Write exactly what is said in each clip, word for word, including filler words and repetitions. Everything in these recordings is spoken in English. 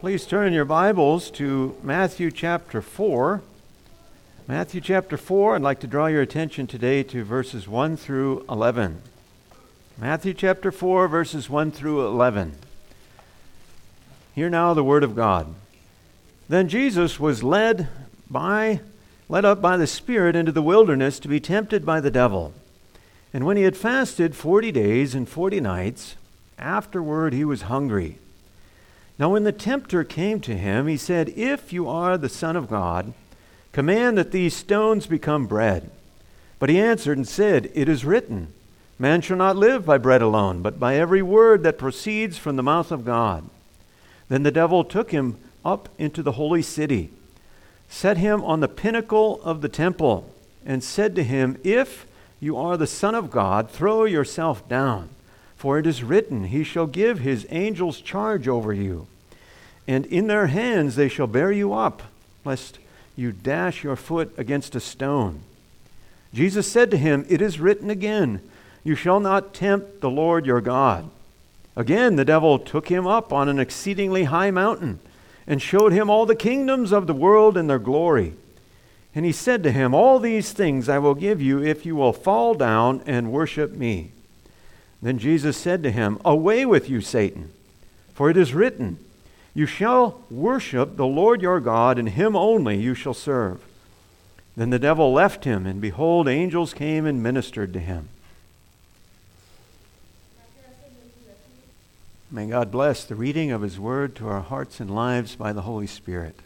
Please turn your Bibles to Matthew chapter four. Matthew chapter four, I'd like to draw your attention today to verses one through eleven. Matthew chapter four, verses one through eleven. Hear now the word of God. Then Jesus was led by, led up by the Spirit into the wilderness to be tempted by the devil. And when he had fasted forty days and forty nights, afterward he was hungry. Now when the tempter came to him, he said, "If you are the Son of God, command that these stones become bread." But he answered and said, "It is written, man shall not live by bread alone, but by every word that proceeds from the mouth of God." Then the devil took him up into the holy city, set him on the pinnacle of the temple, and said to him, "If you are the Son of God, throw yourself down. For it is written, he shall give his angels charge over you, and in their hands they shall bear you up, lest you dash your foot against a stone." Jesus said to him, "It is written again, you shall not tempt the Lord your God." Again the devil took him up on an exceedingly high mountain, and showed him all the kingdoms of the world and their glory. And he said to him, "All these things I will give you if you will fall down and worship me." Then Jesus said to him, "Away with you, Satan, for it is written, you shall worship the Lord your God, and him only you shall serve." Then the devil left him, and behold, angels came and ministered to him. May God bless the reading of his word to our hearts and lives by the Holy Spirit.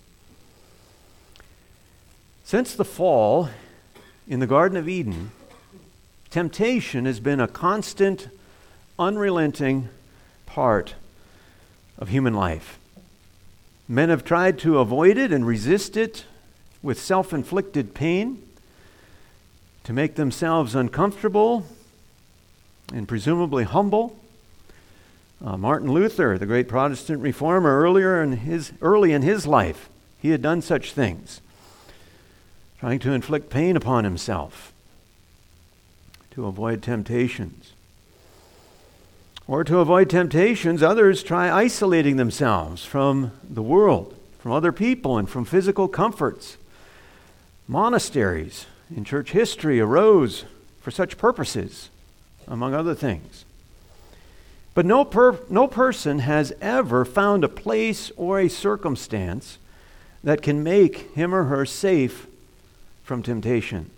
Since the fall in the Garden of Eden, temptation has been a constant, unrelenting part of human life. Men have tried to avoid it and resist it with self-inflicted pain, to make themselves uncomfortable and presumably humble. Uh, Martin Luther, the great Protestant reformer, earlier in his early in his life, he had done such things, trying to inflict pain upon himself to avoid temptations. Or to avoid temptations, others try isolating themselves from the world, from other people, and from physical comforts. Monasteries in church history arose for such purposes, among other things. But no, per- no person has ever found a place or a circumstance that can make him or her safe from temptation.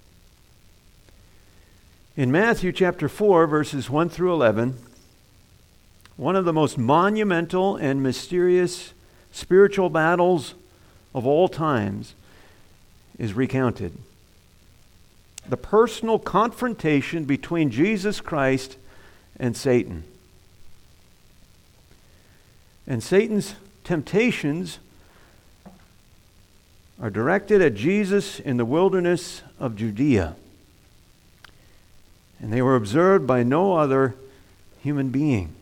In Matthew chapter four, verses one through eleven, one of the most monumental and mysterious spiritual battles of all times is recounted. The personal confrontation between Jesus Christ and Satan. And Satan's temptations are directed at Jesus in the wilderness of Judea. And they were observed by no other human being.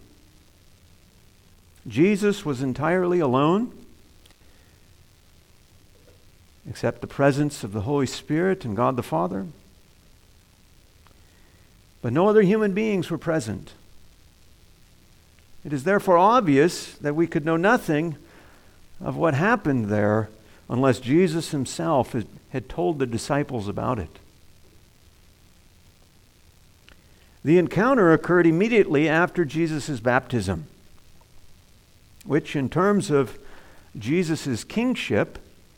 Jesus was entirely alone, except the presence of the Holy Spirit and God the Father. But no other human beings were present. It is therefore obvious that we could know nothing of what happened there unless Jesus himself had, had told the disciples about it. The encounter occurred immediately after Jesus' baptism, which in terms of Jesus' kingship,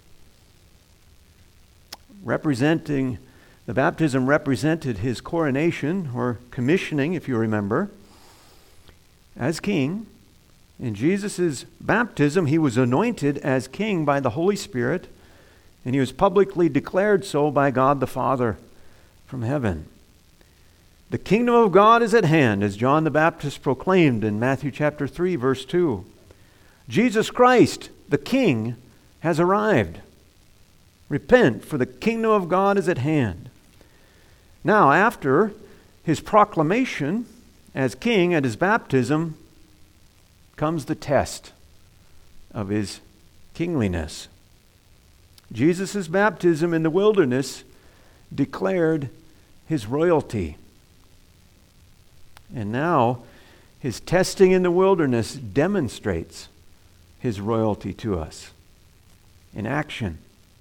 representing, the baptism represented his coronation or commissioning, if you remember, as king. In Jesus' baptism, he was anointed as king by the Holy Spirit, and he was publicly declared so by God the Father from heaven. The kingdom of God is at hand, as John the Baptist proclaimed in Matthew chapter three, verse two. Jesus Christ, the King, has arrived. Repent, for the kingdom of God is at hand. Now, after his proclamation as king at his baptism, comes the test of his kingliness. Jesus' baptism in the wilderness declared his royalty. And now his testing in the wilderness demonstrates his royalty to us in action.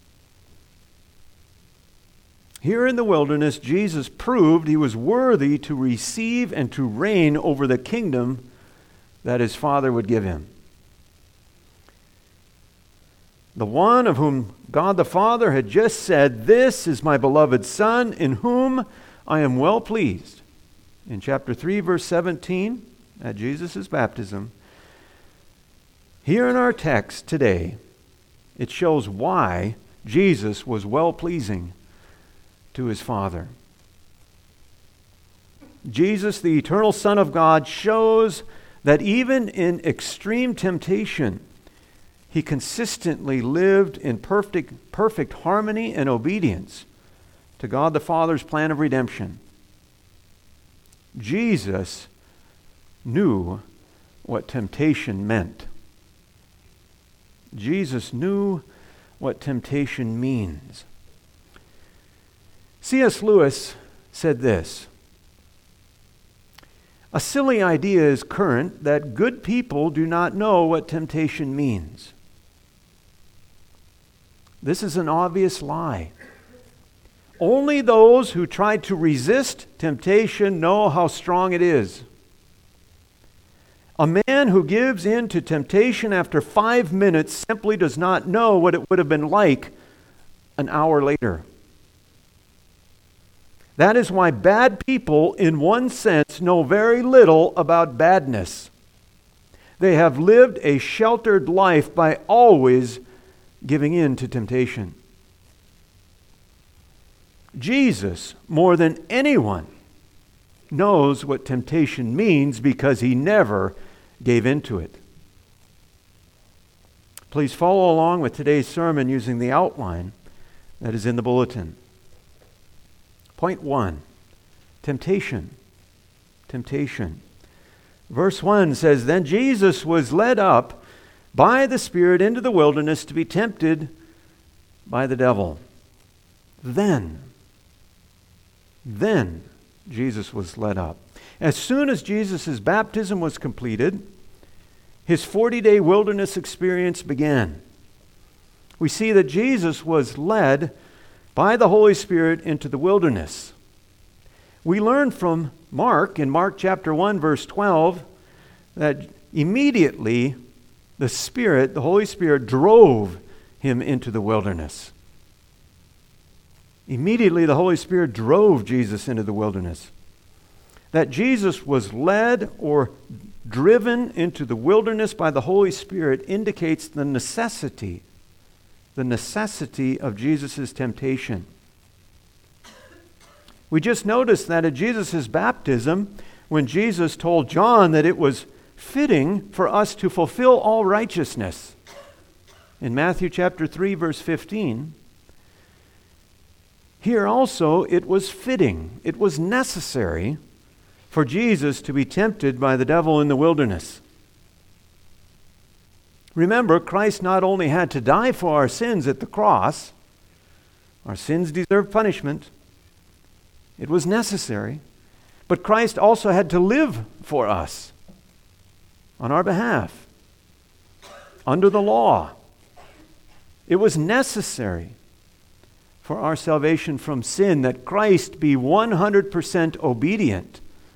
Here in the wilderness, Jesus proved he was worthy to receive and to reign over the kingdom that his Father would give him. The one of whom God the Father had just said, "This is my beloved Son, in whom I am well pleased." In chapter three, verse seventeen, at Jesus' baptism. Here in our text today, it shows why Jesus was well-pleasing to his Father. Jesus, the eternal Son of God, shows that even in extreme temptation, he consistently lived in perfect, perfect harmony and obedience to God the Father's plan of redemption. Jesus knew what temptation meant. Jesus knew what temptation means. C S Lewis said this: "A silly idea is current that good people do not know what temptation means. This is an obvious lie. Only those who try to resist temptation know how strong it is. A man who gives in to temptation after five minutes simply does not know what it would have been like an hour later. That is why bad people, in one sense, know very little about badness. They have lived a sheltered life by always giving in to temptation. Jesus, more than anyone, knows what temptation means because he never gave in to it." Please follow along with today's sermon using the outline that is in the bulletin. Point one, temptation. Temptation. Verse one says, "Then Jesus was led up by the Spirit into the wilderness to be tempted by the devil." Then, then Jesus was led up. As soon as Jesus' baptism was completed, his forty-day wilderness experience began. We see that Jesus was led by the Holy Spirit into the wilderness. We learn from Mark, in Mark chapter one, verse twelve, that immediately the Spirit, the Holy Spirit, drove him into the wilderness. Immediately the Holy Spirit drove Jesus into the wilderness. That Jesus was led or driven into the wilderness by the Holy Spirit indicates the necessity, the necessity of Jesus' temptation. We just noticed that at Jesus' baptism, when Jesus told John that it was fitting for us to fulfill all righteousness, in Matthew chapter three, verse fifteen, here also it was fitting, it was necessary for Jesus to be tempted by the devil in the wilderness. Remember, Christ not only had to die for our sins at the cross, our sins deserve punishment, it was necessary, but Christ also had to live for us on our behalf, under the law. It was necessary for our salvation from sin that Christ be one hundred percent obedient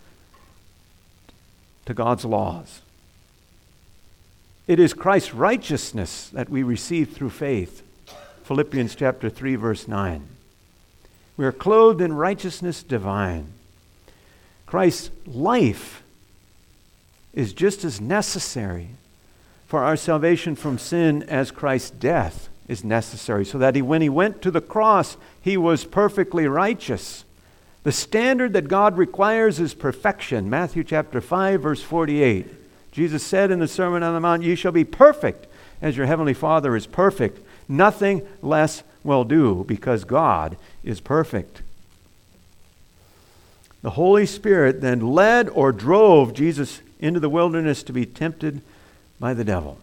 to God's laws. It is Christ's righteousness that we receive through faith. Philippians chapter three, verse nine. We are clothed in righteousness divine. Christ's life is just as necessary for our salvation from sin as Christ's death is necessary, so that he, when he went to the cross, he was perfectly righteous. The standard that God requires is perfection. Matthew chapter five, verse forty-eight. Jesus said in the Sermon on the Mount, "You shall be perfect as your heavenly Father is perfect. Nothing less will do, because God is perfect." The Holy Spirit then led or drove Jesus into the wilderness to be tempted by the devil.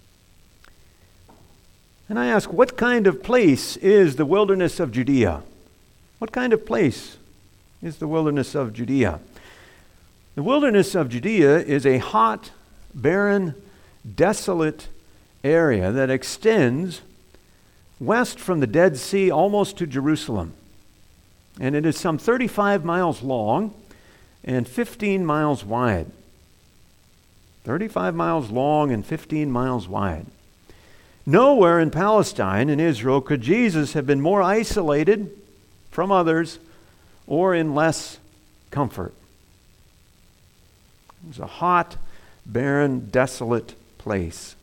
And I ask, what kind of place is the wilderness of Judea? What kind of place is the wilderness of Judea? The wilderness of Judea is a hot, barren, desolate area that extends west from the Dead Sea almost to Jerusalem. And it is some thirty-five miles long and fifteen miles wide. thirty-five miles long and fifteen miles wide. Nowhere in Palestine, in Israel, could Jesus have been more isolated from others or in less comfort. It was a hot, barren, desolate place.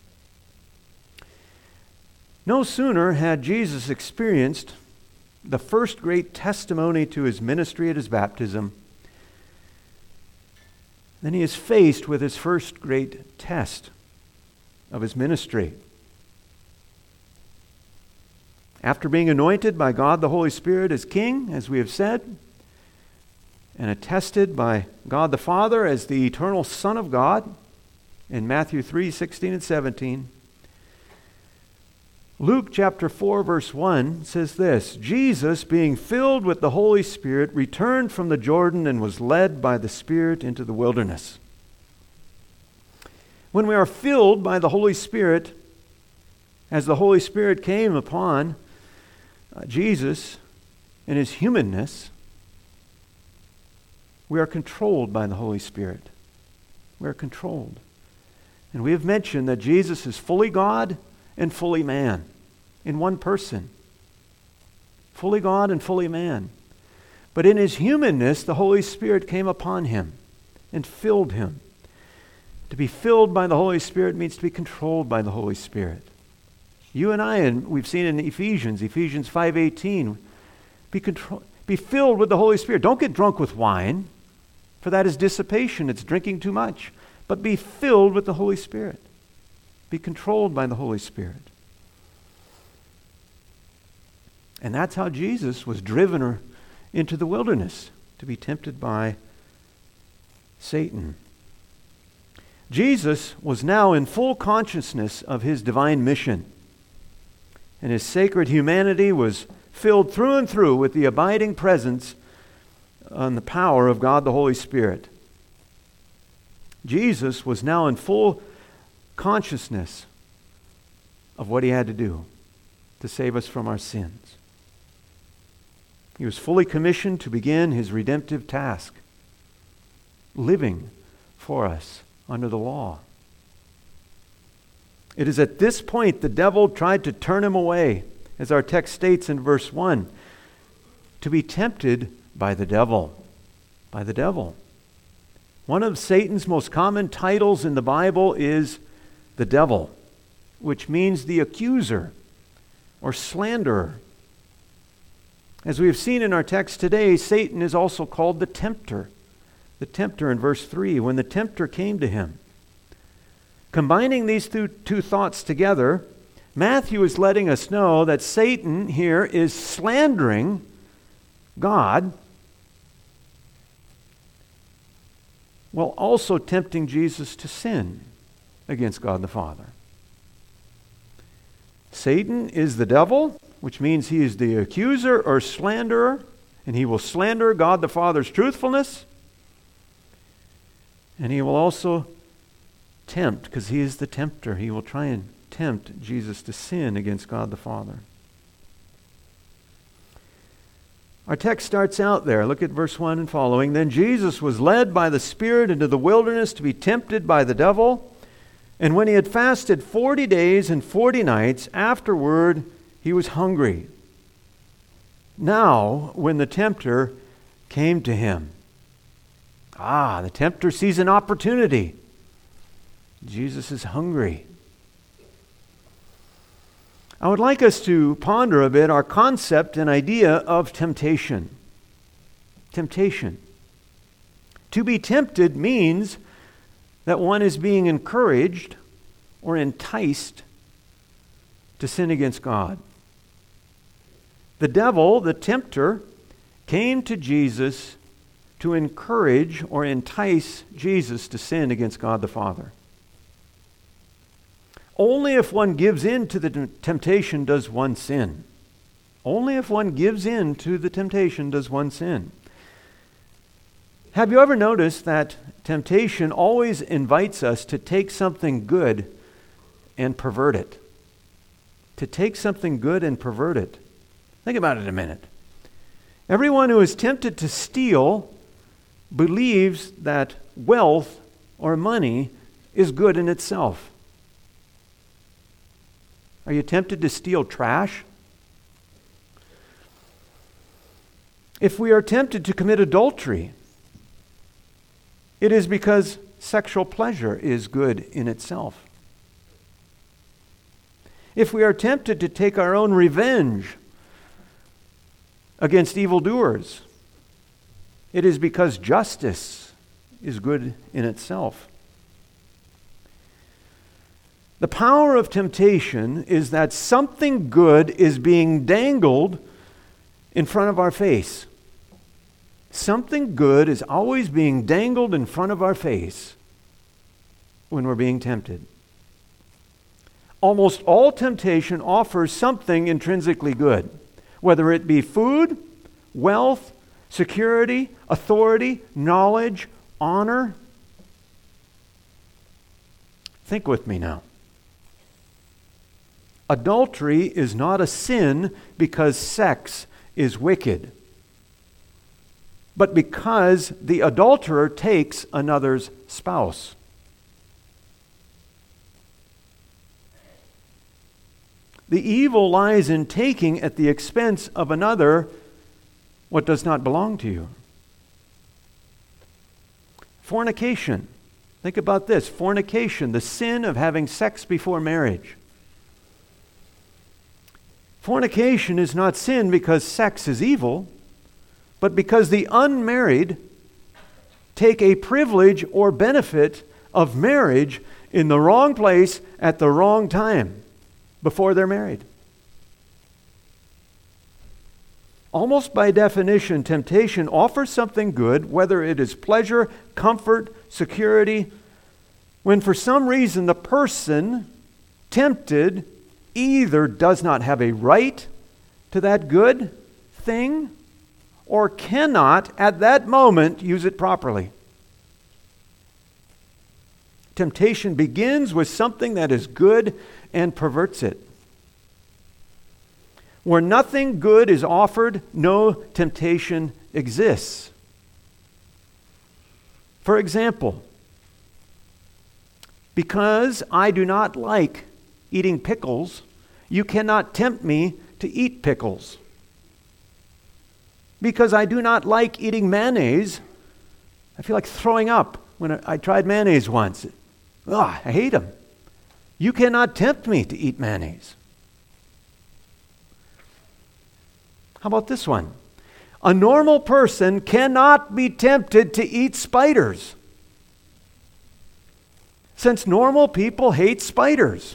No sooner had Jesus experienced the first great testimony to his ministry at his baptism than he is faced with his first great test of his ministry. After being anointed by God the Holy Spirit as king, as we have said, and attested by God the Father as the eternal Son of God in Matthew three, sixteen and seventeen, Luke chapter four, verse one says this: Jesus, being filled with the Holy Spirit, returned from the Jordan and was led by the Spirit into the wilderness. When we are filled by the Holy Spirit, as the Holy Spirit came upon uh, Jesus in his humanness, we are controlled by the Holy Spirit. We are controlled. And we have mentioned that Jesus is fully God and fully man in one person. Fully God and fully man. But in his humanness, the Holy Spirit came upon him and filled him. To be filled by the Holy Spirit means to be controlled by the Holy Spirit. You and I, and we've seen in Ephesians, Ephesians five eighteen, be, control, be filled with the Holy Spirit. Don't get drunk with wine, for that is dissipation. It's drinking too much. But be filled with the Holy Spirit. Be controlled by the Holy Spirit. And that's how Jesus was driven into the wilderness to be tempted by Satan. Jesus was now in full consciousness of his divine mission, and his sacred humanity was filled through and through with the abiding presence and the power of God the Holy Spirit. Jesus was now in full consciousness of what he had to do to save us from our sins. He was fully commissioned to begin his redemptive task, living for us under the law. It is at this point the devil tried to turn him away, as our text states in verse one, to be tempted by the devil. By the devil. One of Satan's most common titles in the Bible is the devil, which means the accuser or slanderer. As we have seen in our text today, Satan is also called the tempter. The tempter in verse three, when the tempter came to him. Combining these two, two thoughts together, Matthew is letting us know that Satan here is slandering God while also tempting Jesus to sin against God the Father. Satan is the devil, which means he is the accuser or slanderer, and he will slander God the Father's truthfulness. And he will also tempt, because he is the tempter. He will try and tempt Jesus to sin against God the Father. Our text starts out there. Look at verse one and following. Then Jesus was led by the Spirit into the wilderness to be tempted by the devil. And when he had fasted forty days and forty nights, afterward he was hungry. Now, when the tempter came to him, Ah, the tempter sees an opportunity. Jesus is hungry. I would like us to ponder a bit our concept and idea of temptation. Temptation. To be tempted means that one is being encouraged or enticed to sin against God. The devil, the tempter, came to Jesus to encourage or entice Jesus to sin against God the Father. Only if one gives in to the temptation does one sin. Only if one gives in to the temptation does one sin. Have you ever noticed that temptation always invites us to take something good and pervert it. To take something good and pervert it. Think about it a minute. Everyone who is tempted to steal believes that wealth or money is good in itself. Are you tempted to steal trash? If we are tempted to commit adultery, it is because sexual pleasure is good in itself. If we are tempted to take our own revenge against evildoers, it is because justice is good in itself. The power of temptation is that something good is being dangled in front of our face. Something good is always being dangled in front of our face when we're being tempted. Almost all temptation offers something intrinsically good, whether it be food, wealth, security, authority, knowledge, honor. Think with me now. Adultery is not a sin because sex is wicked, but because the adulterer takes another's spouse. The evil lies in taking at the expense of another what does not belong to you. Fornication. Think about this. Fornication, the sin of having sex before marriage. Fornication is not sin because sex is evil, but because the unmarried take a privilege or benefit of marriage in the wrong place at the wrong time before they're married. Almost by definition, temptation offers something good, whether it is pleasure, comfort, security, when for some reason the person tempted either does not have a right to that good thing or cannot at that moment use it properly. Temptation begins with something that is good and perverts it. Where nothing good is offered, no temptation exists. For example, because I do not like eating pickles, you cannot tempt me to eat pickles. Because I do not like eating mayonnaise, I feel like throwing up when I, I tried mayonnaise once. Ugh, I hate them. You cannot tempt me to eat mayonnaise. How about this one? A normal person cannot be tempted to eat spiders, since normal people hate spiders.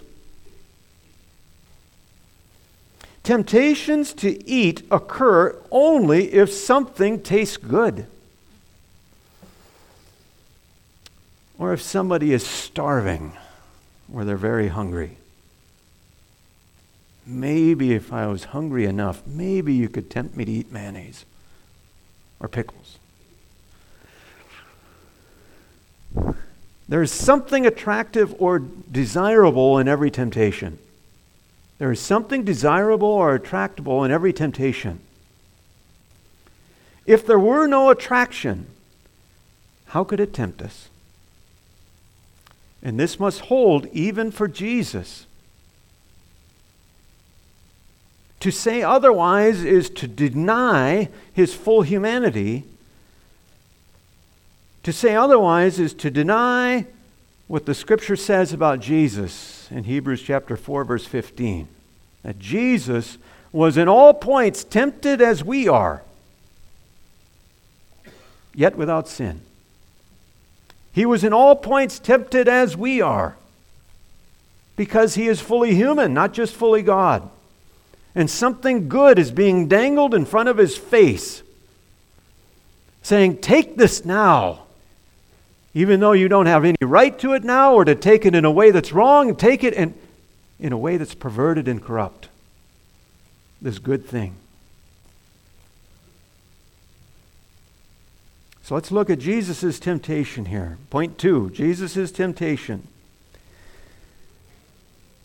Temptations to eat occur only if something tastes good, or if somebody is starving or they're very hungry. Maybe if I was hungry enough, maybe you could tempt me to eat mayonnaise or pickles. There is something attractive or desirable in every temptation. There is something desirable or attractable in every temptation. If there were no attraction, how could it tempt us? And this must hold even for Jesus. To say otherwise is to deny his full humanity. To say otherwise is to deny what the Scripture says about Jesus in Hebrews chapter four, verse fifteen. That Jesus was in all points tempted as we are, yet without sin. He was in all points tempted as we are, because he is fully human, not just fully God. And something good is being dangled in front of his face, saying, take this now. Even though you don't have any right to it now, or to take it in a way that's wrong, take it in, in a way that's perverted and corrupt. This good thing. So let's look at Jesus' temptation here. Point two, Jesus' temptation.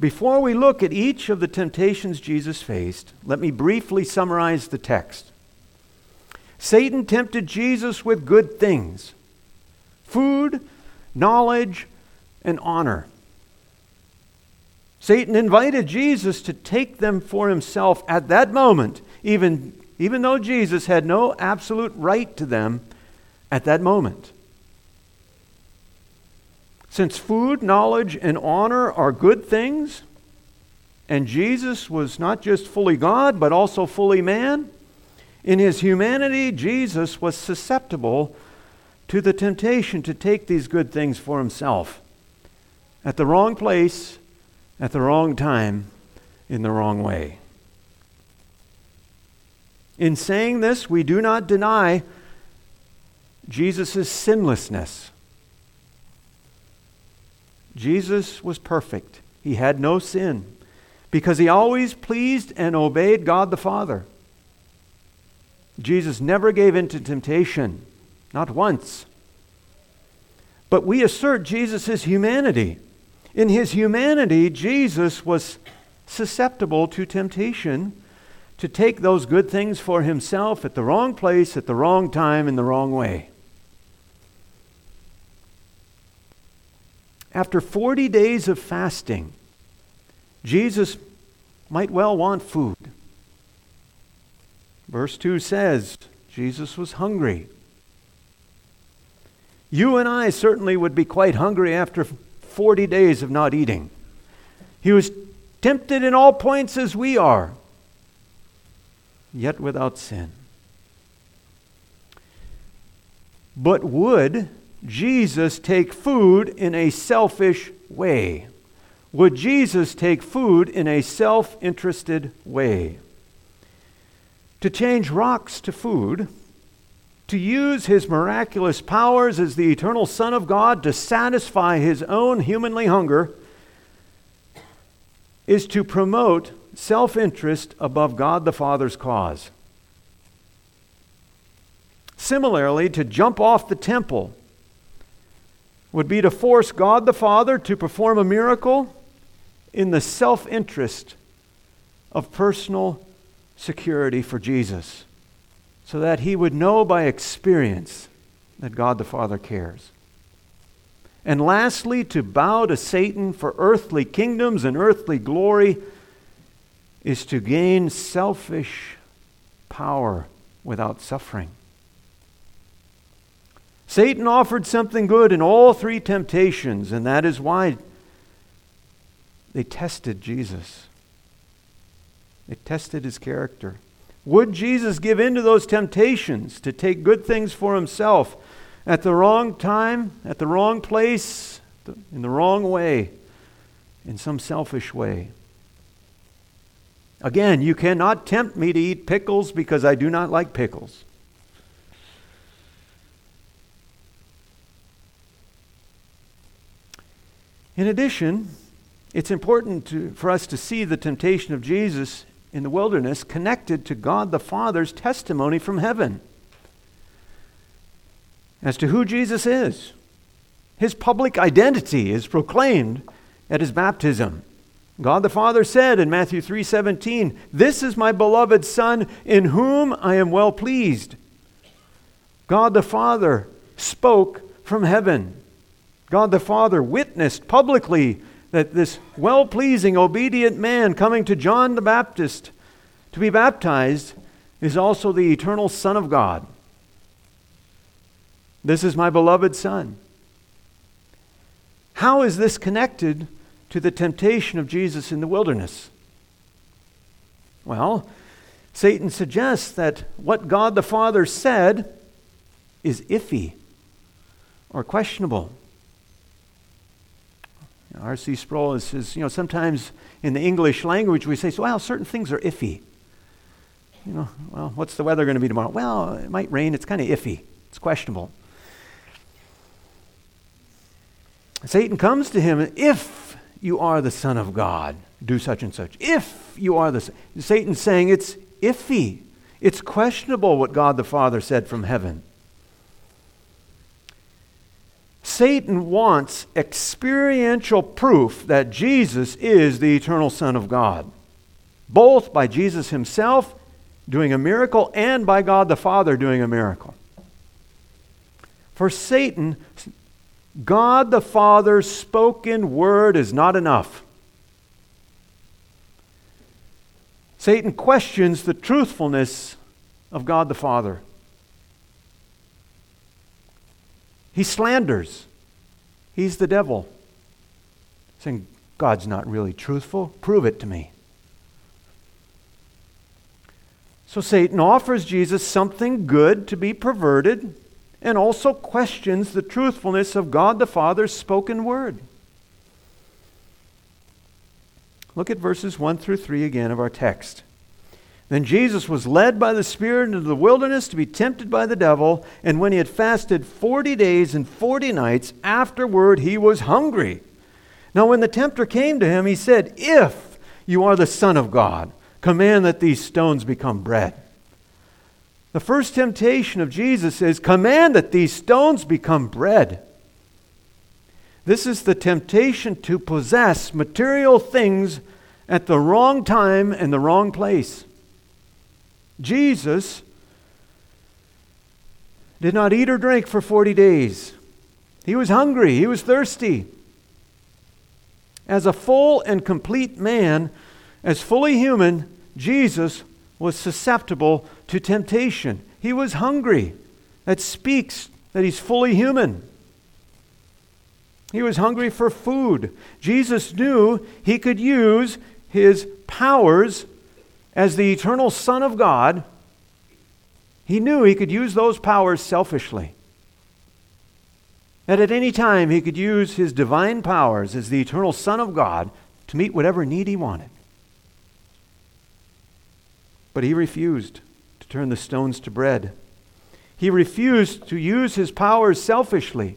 Before we look at each of the temptations Jesus faced, let me briefly summarize the text. Satan tempted Jesus with good things: food, knowledge, and honor. Satan invited Jesus to take them for himself at that moment, even, even though Jesus had no absolute right to them at that moment. Since food, knowledge, and honor are good things, and Jesus was not just fully God, but also fully man, in his humanity, Jesus was susceptible to the temptation to take these good things for himself at the wrong place, at the wrong time, in the wrong way. In saying this, we do not deny Jesus' sinlessness. Jesus was perfect. He had no sin because he always pleased and obeyed God the Father. Jesus never gave in to temptation, not once. But we assert Jesus' humanity. In his humanity, Jesus was susceptible to temptation to take those good things for himself at the wrong place, at the wrong time, in the wrong way. After forty days of fasting, Jesus might well want food. Verse two says, Jesus was hungry. You and I certainly would be quite hungry after forty days of not eating. He was tempted in all points as we are, yet without sin. But would Jesus take food in a selfish way? Would Jesus take food in a self-interested way? To change rocks to food, to use his miraculous powers as the eternal Son of God to satisfy his own humanly hunger, is to promote self-interest above God the Father's cause. Similarly, to jump off the temple would be to force God the Father to perform a miracle in the self-interest of personal security for Jesus, so that he would know by experience that God the Father cares. And lastly, to bow to Satan for earthly kingdoms and earthly glory is to gain selfish power without suffering. Satan offered something good in all three temptations, and that is why they tested Jesus. They tested his character. Would Jesus give in to those temptations to take good things for himself at the wrong time, at the wrong place, in the wrong way, in some selfish way? Again, you cannot tempt me to eat pickles because I do not like pickles. In addition, it's important to, for us to see the temptation of Jesus in the wilderness connected to God the Father's testimony from heaven as to who Jesus is. His public identity is proclaimed at his baptism. God the Father said in Matthew three seventeen, "This is my beloved Son, in whom I am well pleased." God the Father spoke from heaven. God the Father witnessed publicly that this well-pleasing, obedient man coming to John the Baptist to be baptized is also the eternal Son of God. This is my beloved Son. How is this connected to the temptation of Jesus in the wilderness? Well, Satan suggests that what God the Father said is iffy or questionable. R C Sproul says, you know, sometimes in the English language we say, so, well, certain things are iffy. You know, well, what's the weather going to be tomorrow? Well, it might rain. It's kind of iffy. It's questionable. Satan comes to him, if you are the Son of God, do such and such. If you are the Son. Satan's saying it's iffy. It's questionable what God the Father said from heaven. Satan wants experiential proof that Jesus is the eternal Son of God, both by Jesus himself doing a miracle and by God the Father doing a miracle. For Satan, God the Father's spoken word is not enough. Satan questions the truthfulness of God the Father. He slanders. He's the devil, saying, God's not really truthful. Prove it to me. So Satan offers Jesus something good to be perverted and also questions the truthfulness of God the Father's spoken word. Look at verses one through three again of our text. Then Jesus was led by the Spirit into the wilderness to be tempted by the devil, and when he had fasted forty days and forty nights, afterward he was hungry. Now when the tempter came to him, he said, If you are the Son of God, command that these stones become bread. The first temptation of Jesus is, command that these stones become bread. This is the temptation to possess material things at the wrong time and the wrong place. Jesus did not eat or drink for forty days. He was hungry. He was thirsty. As a full and complete man, as fully human, Jesus was susceptible to temptation. He was hungry. That speaks that he's fully human. He was hungry for food. Jesus knew he could use his powers as the eternal Son of God. He knew he could use those powers selfishly. That at any time he could use his divine powers as the eternal Son of God to meet whatever need he wanted. But he refused to turn the stones to bread. He refused to use his powers selfishly.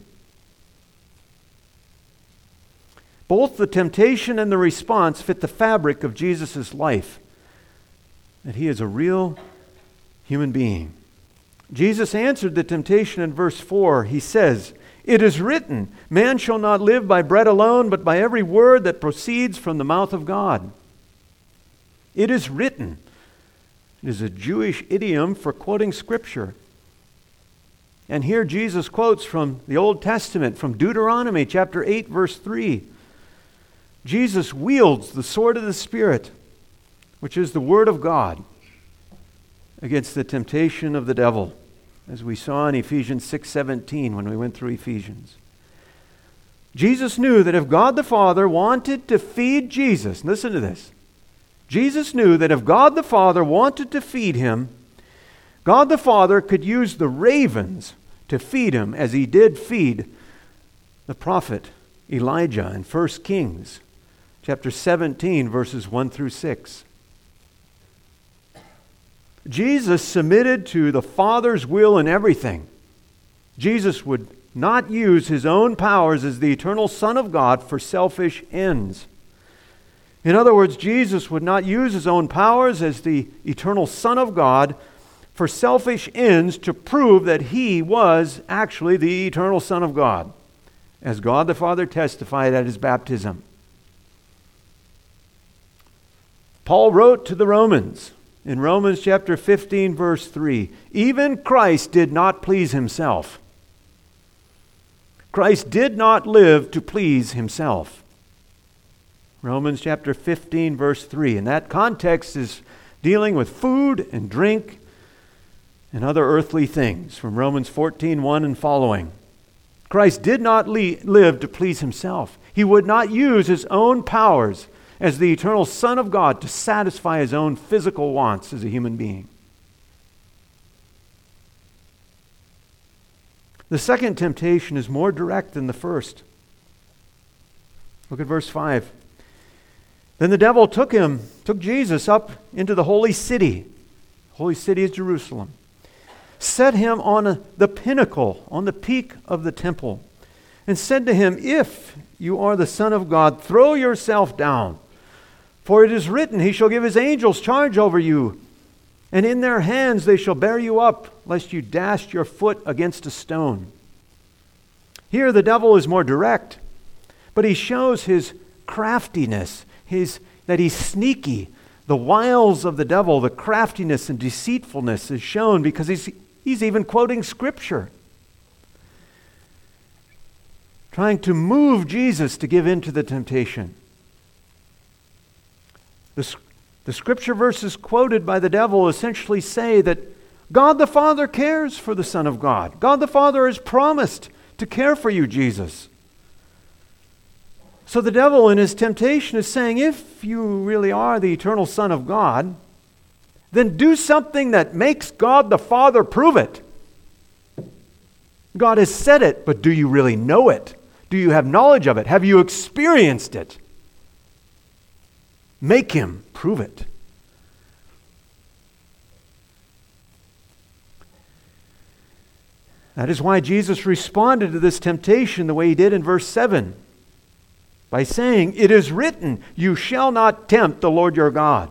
Both the temptation and the response fit the fabric of Jesus' life, that he is a real human being. Jesus answered the temptation in verse four. He says, It is written, man shall not live by bread alone, but by every word that proceeds from the mouth of God. It is written. It is a Jewish idiom for quoting Scripture. And here Jesus quotes from the Old Testament, from Deuteronomy chapter eight, verse three. Jesus wields the sword of the Spirit, which is the Word of God, against the temptation of the devil, as we saw in Ephesians six seventeen when we went through Ephesians. Jesus knew that if God the Father wanted to feed Jesus, listen to this, Jesus knew that if God the Father wanted to feed him, God the Father could use the ravens to feed him, as he did feed the prophet Elijah in First Kings chapter seventeen, verses one through six. Jesus submitted to the Father's will in everything. Jesus would not use his own powers as the eternal Son of God for selfish ends. In other words, Jesus would not use his own powers as the eternal Son of God for selfish ends to prove that he was actually the eternal Son of God, as God the Father testified at his baptism. Paul wrote to the Romans in Romans chapter fifteen, verse three, even Christ did not please himself. Christ did not live to please himself. Romans chapter fifteen, verse three. And that context is dealing with food and drink and other earthly things from Romans fourteen, one and following. Christ did not le- live to please himself. He would not use his own powers as the eternal Son of God to satisfy his own physical wants as a human being. The second temptation is more direct than the first. Look at verse five. Then the devil took him, took Jesus up into the holy city. Holy city is Jerusalem. Set him on a, the pinnacle, on the peak of the temple, and said to him, If you are the Son of God, throw yourself down. For it is written, He shall give His angels charge over you, and in their hands they shall bear you up, lest you dash your foot against a stone. He Here the devil is more direct, but he shows his craftiness, his, that he's sneaky. The wiles of the devil, the craftiness and deceitfulness is shown because he's, he's even quoting Scripture, trying to move Jesus to give in to the temptation. The, the Scripture verses quoted by the devil essentially say that God the Father cares for the Son of God. God the Father has promised to care for you, Jesus. So the devil in his temptation is saying, if you really are the eternal Son of God, then do something that makes God the Father prove it. God has said it, but do you really know it? Do you have knowledge of it? Have you experienced it? Make him prove it. That is why Jesus responded to this temptation the way he did in verse seven. By saying, it is written, you shall not tempt the Lord your God.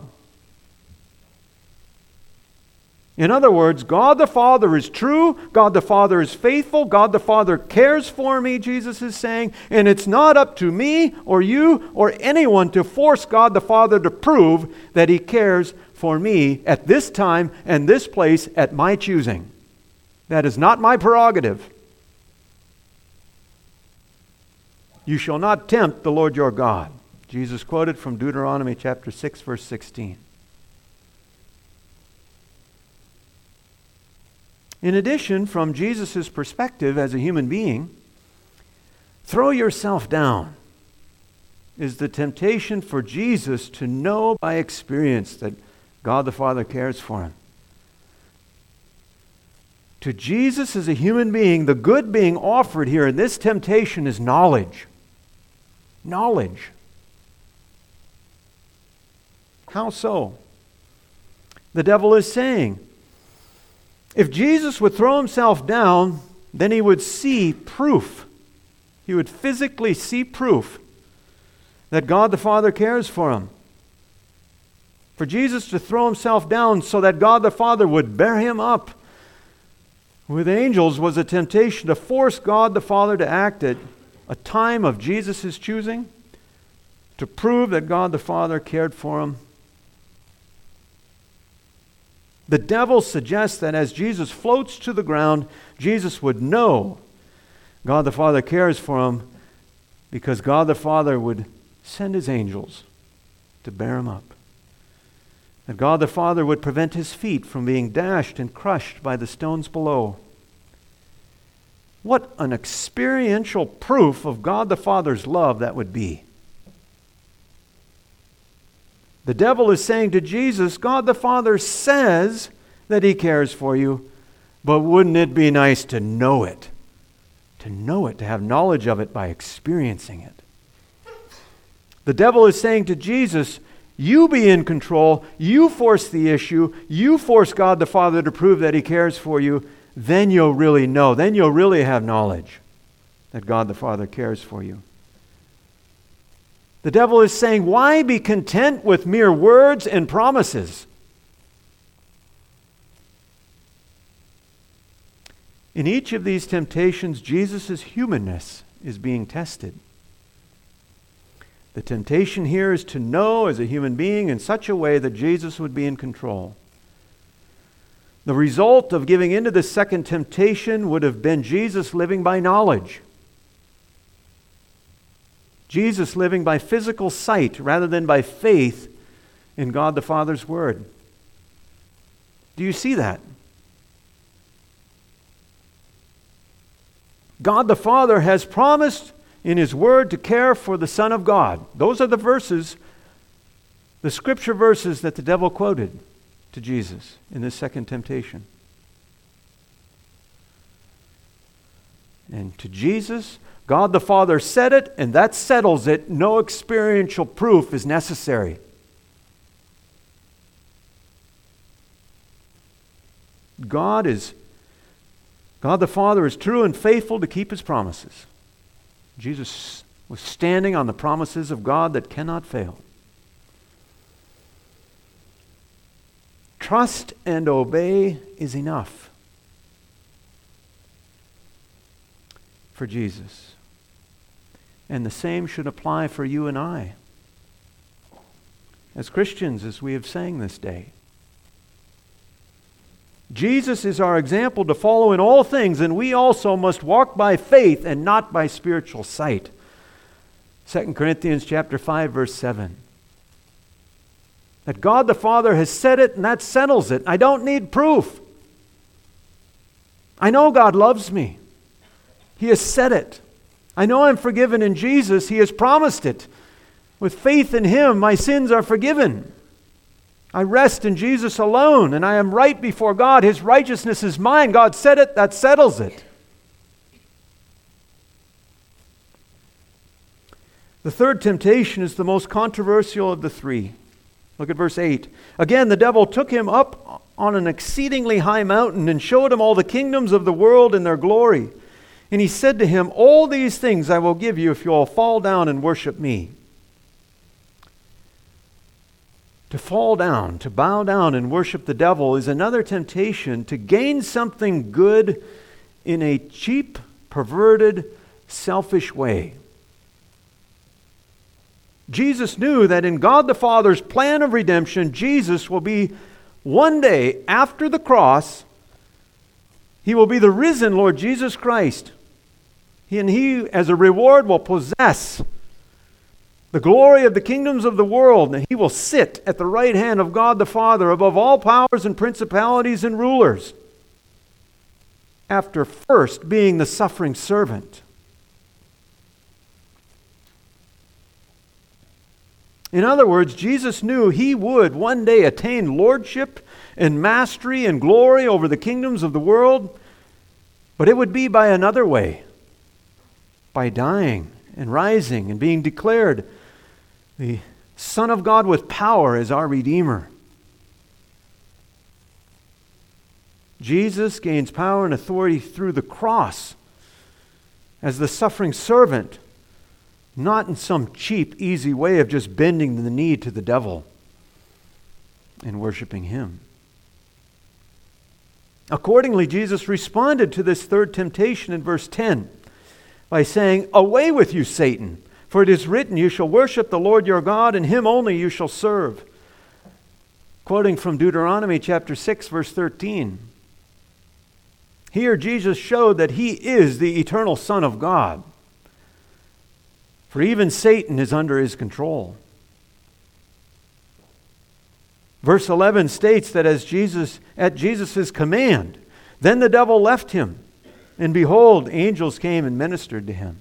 In other words, God the Father is true, God the Father is faithful, God the Father cares for me, Jesus is saying, and it's not up to me or you or anyone to force God the Father to prove that He cares for me at this time and this place at my choosing. That is not my prerogative. You shall not tempt the Lord your God. Jesus quoted from Deuteronomy chapter six, verse sixteen. In addition, from Jesus' perspective as a human being, throw yourself down is the temptation for Jesus to know by experience that God the Father cares for him. To Jesus as a human being, the good being offered here in this temptation is knowledge. Knowledge. How so? The devil is saying, if Jesus would throw himself down, then he would see proof. He would physically see proof that God the Father cares for him. For Jesus to throw himself down so that God the Father would bear him up with angels was a temptation to force God the Father to act at a time of Jesus' choosing, to prove that God the Father cared for him. The devil suggests that as Jesus floats to the ground, Jesus would know God the Father cares for him because God the Father would send his angels to bear him up. That God the Father would prevent his feet from being dashed and crushed by the stones below. What an experiential proof of God the Father's love that would be. The devil is saying to Jesus, God the Father says that He cares for you, but wouldn't it be nice to know it? To know it, to have knowledge of it by experiencing it. The devil is saying to Jesus, you be in control, you force the issue, you force God the Father to prove that He cares for you, then you'll really know, then you'll really have knowledge that God the Father cares for you. The devil is saying, why be content with mere words and promises? In each of these temptations, Jesus' humanness is being tested. The temptation here is to know as a human being in such a way that Jesus would be in control. The result of giving into the second temptation would have been Jesus living by knowledge. Jesus living by physical sight rather than by faith in God the Father's Word. Do you see that? God the Father has promised in His Word to care for the Son of God. Those are the verses, the scripture verses that the devil quoted to Jesus in this second temptation. And to Jesus, God the Father said it, and that settles it. No experiential proof is necessary. God is, God the Father is true and faithful to keep His promises. Jesus was standing on the promises of God that cannot fail. Trust and obey is enough. for Jesus. And the same should apply for you and I, as Christians, as we have sang this day. Jesus is our example to follow in all things, and we also must walk by faith and not by spiritual sight. Second Corinthians chapter five, verse seven. That God the Father has said it, and that settles it. I don't need proof. I know God loves me. He has said it. I know I'm forgiven in Jesus. He has promised it. With faith in Him, my sins are forgiven. I rest in Jesus alone, and I am right before God. His righteousness is mine. God said it, that settles it. The third temptation is the most controversial of the three. Look at verse eight. Again, the devil took him up on an exceedingly high mountain and showed him all the kingdoms of the world and their glory. And he said to him, all these things I will give you if you will fall down and worship me. To fall down, to bow down and worship the devil is another temptation to gain something good in a cheap, perverted, selfish way. Jesus knew that in God the Father's plan of redemption, Jesus will be one day after the cross, He will be the risen Lord Jesus Christ. He and He, as a reward, will possess the glory of the kingdoms of the world, and He will sit at the right hand of God the Father above all powers and principalities and rulers, after first being the suffering servant. In other words, Jesus knew He would one day attain lordship and mastery and glory over the kingdoms of the world, but it would be by another way, by dying and rising and being declared the Son of God with power as our Redeemer. Jesus gains power and authority through the cross as the suffering servant, not in some cheap, easy way of just bending the knee to the devil and worshiping him. Accordingly, Jesus responded to this third temptation in verse ten by saying, away with you, Satan, for it is written, you shall worship the Lord your God, and Him only you shall serve. Quoting from Deuteronomy chapter six, verse thirteen. Here Jesus showed that He is the eternal Son of God. For even Satan is under His control. Verse eleven states that as Jesus, at Jesus' command, then the devil left Him, and behold, angels came and ministered to Him.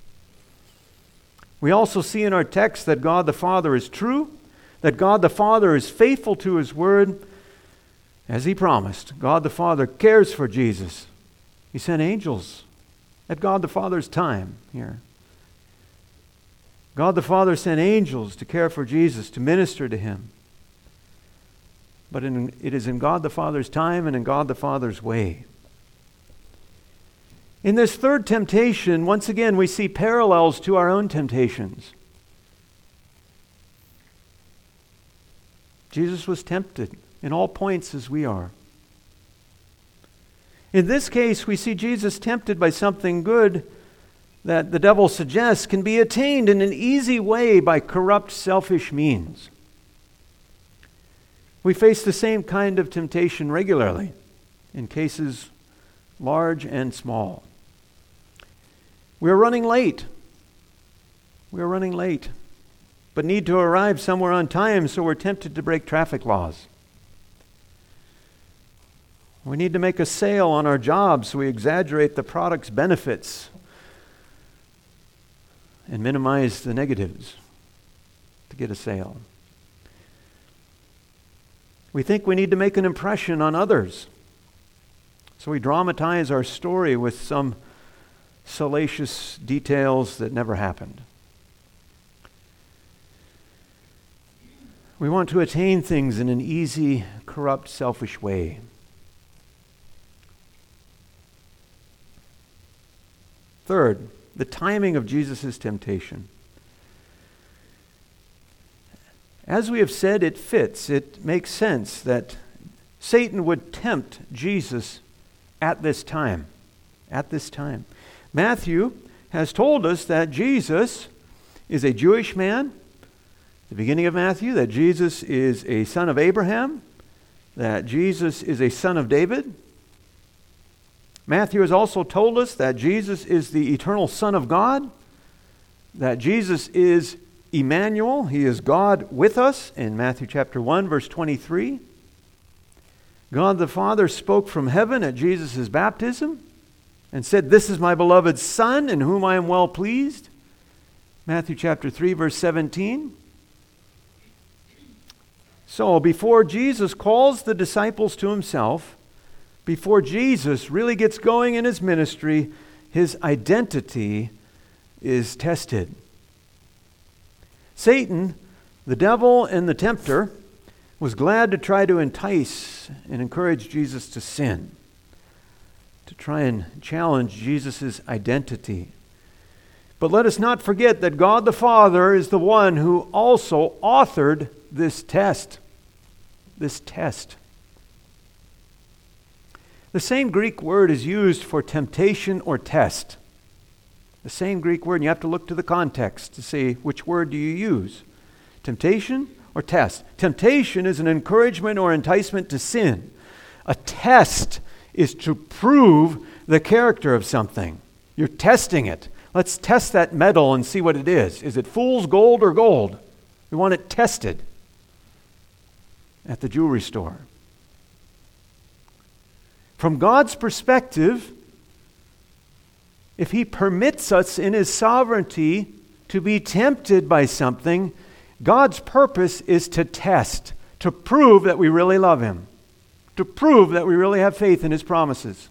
We also see in our text that God the Father is true, that God the Father is faithful to His word. As He promised, God the Father cares for Jesus. He sent angels at God the Father's time here. God the Father sent angels to care for Jesus, to minister to Him. But in, it is in God the Father's time and in God the Father's way. In this third temptation, once again, we see parallels to our own temptations. Jesus was tempted in all points as we are. In this case, we see Jesus tempted by something good that the devil suggests can be attained in an easy way by corrupt, selfish means. We face the same kind of temptation regularly in cases large and small. We are running late. We are running late, but need to arrive somewhere on time, so we're tempted to break traffic laws. We need to make a sale on our job, so we exaggerate the product's benefits and minimize the negatives to get a sale. We think we need to make an impression on others, so we dramatize our story with some salacious details that never happened. We want to attain things in an easy, corrupt, selfish way. Third, the timing of Jesus' temptation. As we have said, it fits, it makes sense that Satan would tempt Jesus at this time. At this time. Matthew has told us that Jesus is a Jewish man, the beginning of Matthew, that Jesus is a son of Abraham, that Jesus is a son of David. Matthew has also told us that Jesus is the eternal Son of God, that Jesus is Emmanuel, he is God with us in Matthew chapter one, verse twenty-three. God the Father spoke from heaven at Jesus' baptism and said, "This is my beloved Son, in whom I am well pleased." Matthew chapter three, verse seventeen. So before Jesus calls the disciples to himself, before Jesus really gets going in his ministry, his identity is tested. Satan, the devil and the tempter, was glad to try to entice and encourage Jesus to sin, to try and challenge Jesus' identity. But let us not forget that God the Father is the one who also authored this test. This test. The same Greek word is used for temptation or test. The same Greek word, and you have to look to the context to see which word do you use. Temptation or test. Temptation is an encouragement or enticement to sin. A test is to prove the character of something. You're testing it. Let's test that metal and see what it is. Is it fool's gold or gold? We want it tested at the jewelry store. From God's perspective, if he permits us in his sovereignty to be tempted by something, God's purpose is to test, to prove that we really love him, to prove that we really have faith in his promises.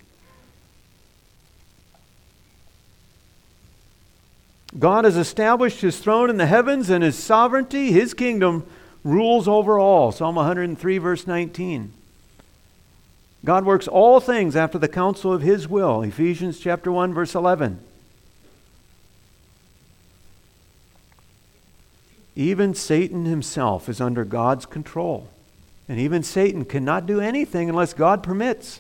God has established his throne in the heavens, and his sovereignty, his kingdom, rules over all. Psalm one hundred three, verse nineteen. God works all things after the counsel of his will. Ephesians chapter one, verse eleven. Even Satan himself is under God's control. And even Satan cannot do anything unless God permits.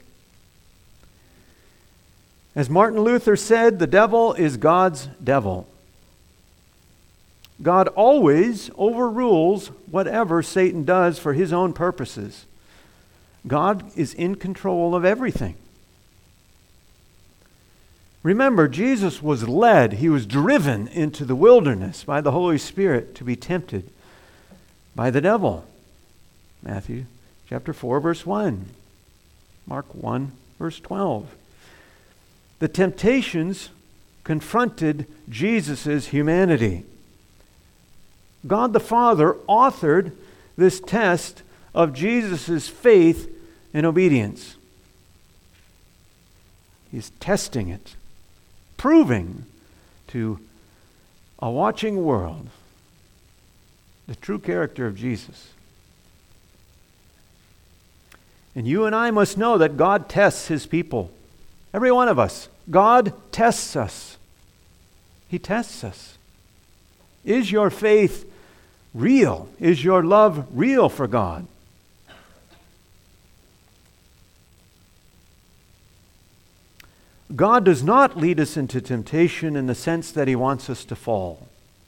As Martin Luther said, the devil is God's devil. God always overrules whatever Satan does for his own purposes. God is in control of everything. Remember, Jesus was led, he was driven into the wilderness by the Holy Spirit to be tempted by the devil. Matthew chapter four, verse one. Mark one, verse twelve. The temptations confronted Jesus' humanity. God the Father authored this test of Jesus' faith and obedience. He's testing it, proving to a watching world the true character of Jesus. And you and I must know that God tests his people. Every one of us. God tests us. He tests us. Is your faith real? Is your love real for God? God does not lead us into temptation in the sense that he wants us to fall.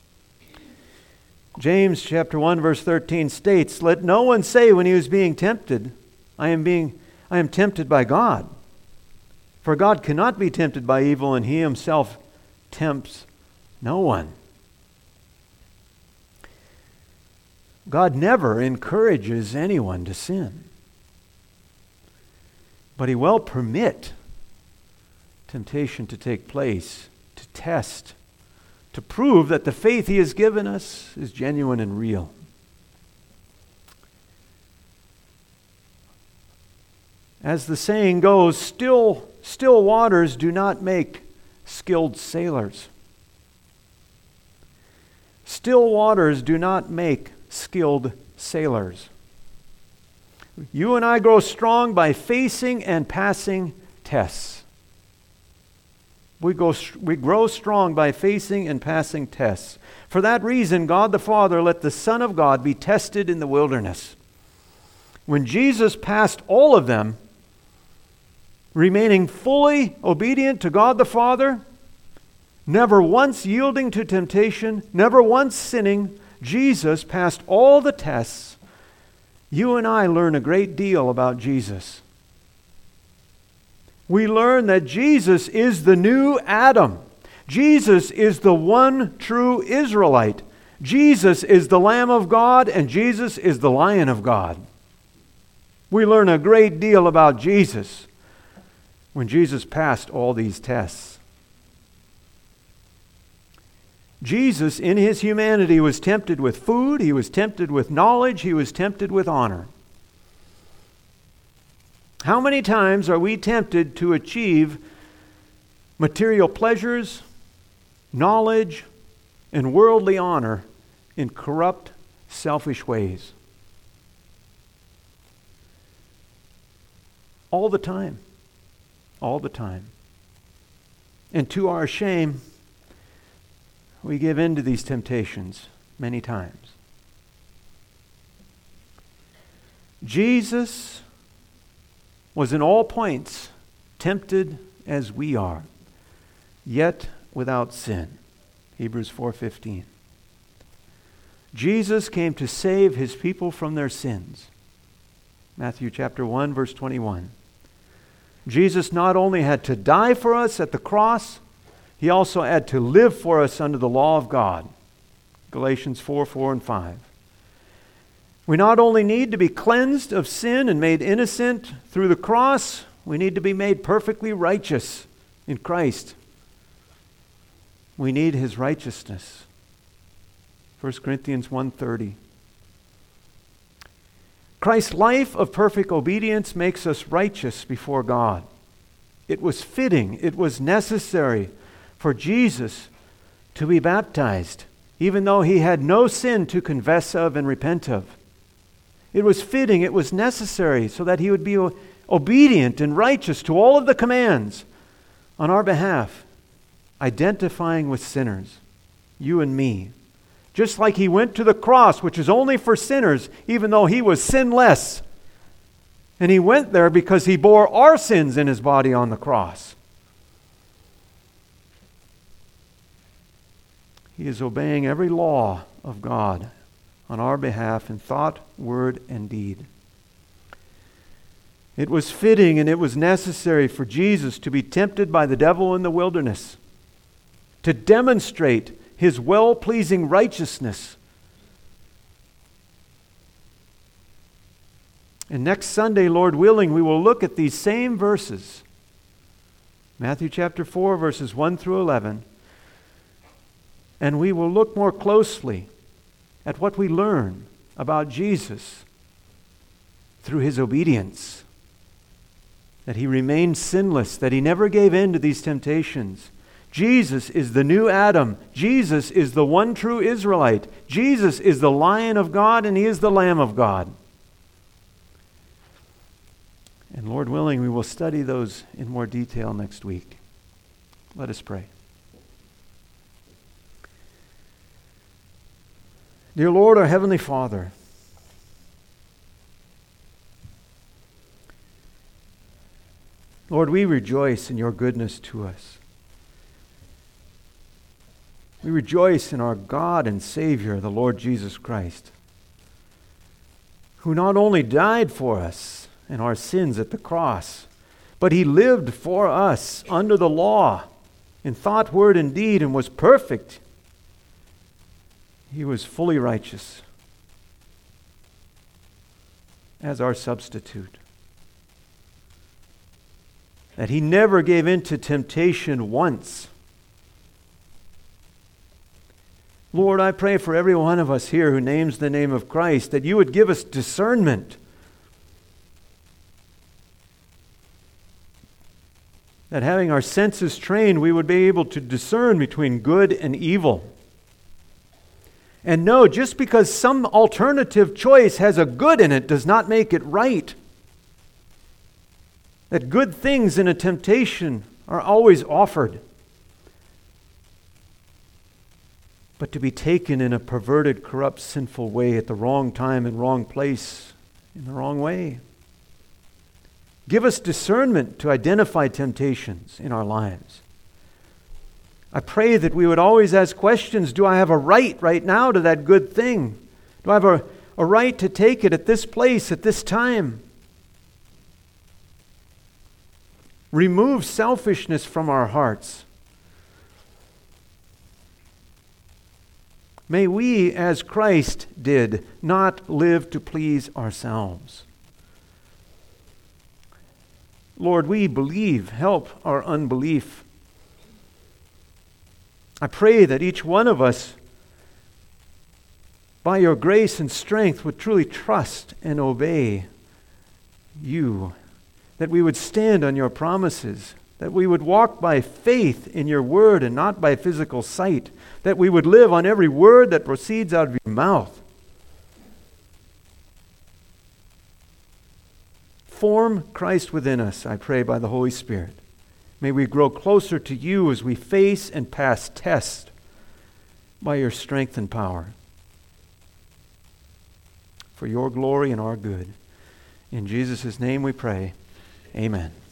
James chapter one, verse thirteen states, "Let no one say when he is being tempted, I am being I am tempted by God. For God cannot be tempted by evil, and he himself tempts no one." God never encourages anyone to sin. But he will permit temptation to take place, to test, to prove that the faith he has given us is genuine and real. As the saying goes, still, still waters do not make skilled sailors. Still waters do not make skilled sailors. You and I grow strong by facing and passing tests. We, go, we grow strong by facing and passing tests. For that reason, God the Father let the Son of God be tested in the wilderness. When Jesus passed all of them, remaining fully obedient to God the Father, never once yielding to temptation, never once sinning, Jesus passed all the tests. You and I learn a great deal about Jesus. We learn that Jesus is the new Adam. Jesus is the one true Israelite. Jesus is the Lamb of God, and Jesus is the Lion of God. We learn a great deal about Jesus when Jesus passed all these tests. Jesus, in his humanity, was tempted with food, he was tempted with knowledge, he was tempted with honor. How many times are we tempted to achieve material pleasures, knowledge, and worldly honor in corrupt, selfish ways? All the time. All the time. And to our shame, we give in to these temptations many times. Jesus was in all points tempted as we are, yet without sin. Hebrews four fifteen. Jesus came to save his people from their sins. Matthew chapter one, verse twenty-one. Jesus not only had to die for us at the cross, he also had to live for us under the law of God. Galatians four, four and five. We not only need to be cleansed of sin and made innocent through the cross, we need to be made perfectly righteous in Christ. We need his righteousness. First Corinthians one thirty. Christ's life of perfect obedience makes us righteous before God. It was fitting, it was necessary for Jesus to be baptized, even though he had no sin to confess of and repent of. It was fitting, it was necessary so that he would be obedient and righteous to all of the commands on our behalf, identifying with sinners, you and me. Just like he went to the cross, which is only for sinners, even though he was sinless. And he went there because he bore our sins in his body on the cross. He is obeying every law of God on our behalf in thought, word, and deed. It was fitting and it was necessary for Jesus to be tempted by the devil in the wilderness, to demonstrate his well-pleasing righteousness. And next Sunday, Lord willing, we will look at these same verses. Matthew chapter four, verses one through eleven. And we will look more closely at what we learn about Jesus through his obedience. That he remained sinless, that he never gave in to these temptations. Jesus is the new Adam. Jesus is the one true Israelite. Jesus is the Lion of God, and he is the Lamb of God. And Lord willing, we will study those in more detail next week. Let us pray. Dear Lord, our Heavenly Father, Lord, we rejoice in your goodness to us. We rejoice in our God and Savior, the Lord Jesus Christ, who not only died for us and our sins at the cross, but he lived for us under the law in thought, word, and deed, and was perfect. He was fully righteous as our substitute. That he never gave in to temptation once. Lord, I pray for every one of us here who names the name of Christ, that you would give us discernment. That having our senses trained, we would be able to discern between good and evil. And no, just because some alternative choice has a good in it does not make it right. That good things in a temptation are always offered. But to be taken in a perverted, corrupt, sinful way at the wrong time and wrong place, in the wrong way. Give us discernment to identify temptations in our lives. I pray that we would always ask questions. Do I have a right right now to that good thing? Do I have a, a right to take it at this place, at this time? Remove selfishness from our hearts. May we, as Christ did, not live to please ourselves. Lord, we believe. Help our unbelief. I pray that each one of us, by your grace and strength, would truly trust and obey you, that we would stand on your promises, that we would walk by faith in your word and not by physical sight, that we would live on every word that proceeds out of your mouth. Form Christ within us, I pray, by the Holy Spirit. May we grow closer to you as we face and pass tests by your strength and power. For your glory and our good. In Jesus' name we pray. Amen.